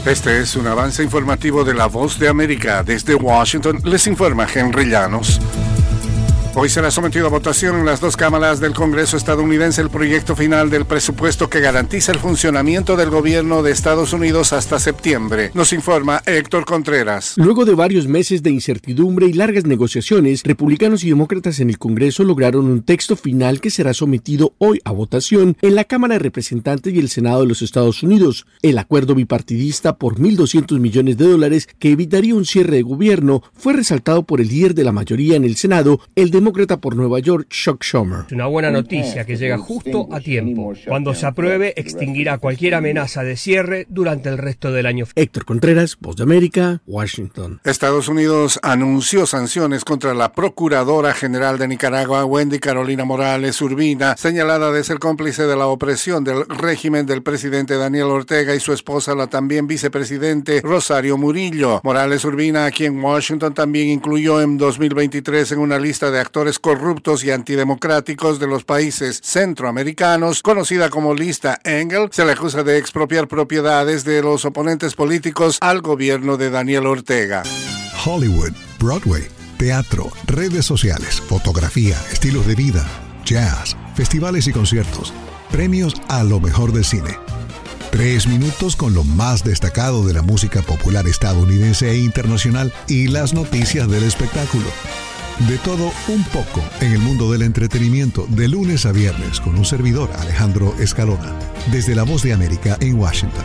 Este es un avance informativo de La Voz de América. Desde Washington les informa Henry Llanos. Hoy será sometido a votación en las dos cámaras del Congreso estadounidense el proyecto final del presupuesto que garantiza el funcionamiento del gobierno de Estados Unidos hasta septiembre. Nos informa Héctor Contreras. Luego de varios meses de incertidumbre y largas negociaciones, republicanos y demócratas en el Congreso lograron un texto final que será sometido hoy a votación en la Cámara de Representantes y el Senado de los Estados Unidos. El acuerdo bipartidista por $1.200 millones que evitaría un cierre de gobierno fue resaltado por el líder de la mayoría en el Senado, el demócrata por Nueva York, Chuck Schumer. Es una buena noticia que llega justo a tiempo. Cuando se apruebe, extinguirá cualquier amenaza de cierre durante el resto del año. Héctor Contreras, Voz de América, Washington. Estados Unidos anunció sanciones contra la Procuradora General de Nicaragua, Wendy Carolina Morales Urbina, señalada de ser cómplice de la opresión del régimen del presidente Daniel Ortega y su esposa, la también vicepresidente Rosario Murillo. Morales Urbina, aquí en Washington, también incluyó en 2023 en una lista de actores corruptos y antidemocráticos de los países centroamericanos, conocida como lista Engel. Se le acusa de expropiar propiedades de los oponentes políticos al gobierno de Daniel Ortega. Hollywood, Broadway, teatro, redes sociales, fotografía, estilos de vida, jazz, festivales y conciertos, premios a lo mejor del cine. 3 minutos con lo más destacado de la música popular estadounidense e internacional y las noticias del espectáculo. De todo un poco en el mundo del entretenimiento, de lunes a viernes, con un servidor, Alejandro Escalona, desde La Voz de América en Washington.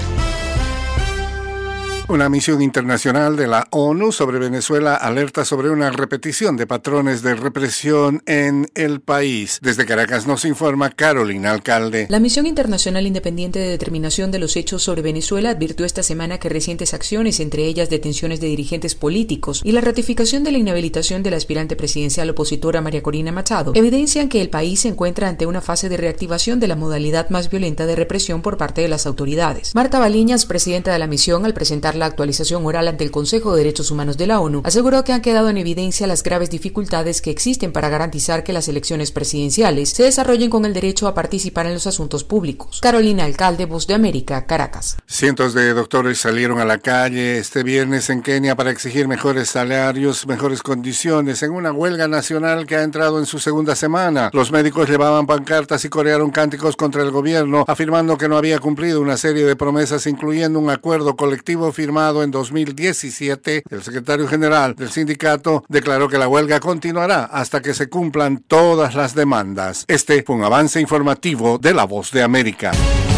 Una misión internacional de la ONU sobre Venezuela alerta sobre una repetición de patrones de represión en el país. Desde Caracas nos informa Carolina Alcalde. La Misión Internacional Independiente de Determinación de los Hechos sobre Venezuela advirtió esta semana que recientes acciones, entre ellas detenciones de dirigentes políticos y la ratificación de la inhabilitación de la aspirante presidencial opositora María Corina Machado, evidencian que el país se encuentra ante una fase de reactivación de la modalidad más violenta de represión por parte de las autoridades. Marta Baliñas, presidenta de la misión, al presentar la actualización oral ante el Consejo de Derechos Humanos de la ONU, aseguró que han quedado en evidencia las graves dificultades que existen para garantizar que las elecciones presidenciales se desarrollen con el derecho a participar en los asuntos públicos. Carolina Alcalde, Voz de América, Caracas. Cientos de doctores salieron a la calle este viernes en Kenia para exigir mejores salarios, mejores condiciones, en una huelga nacional que ha entrado en su segunda semana. Los médicos llevaban pancartas y corearon cánticos contra el gobierno, afirmando que no había cumplido una serie de promesas, incluyendo un acuerdo colectivo firmado en 2017. El secretario general del sindicato declaró que la huelga continuará hasta que se cumplan todas las demandas. Este fue un avance informativo de La Voz de América.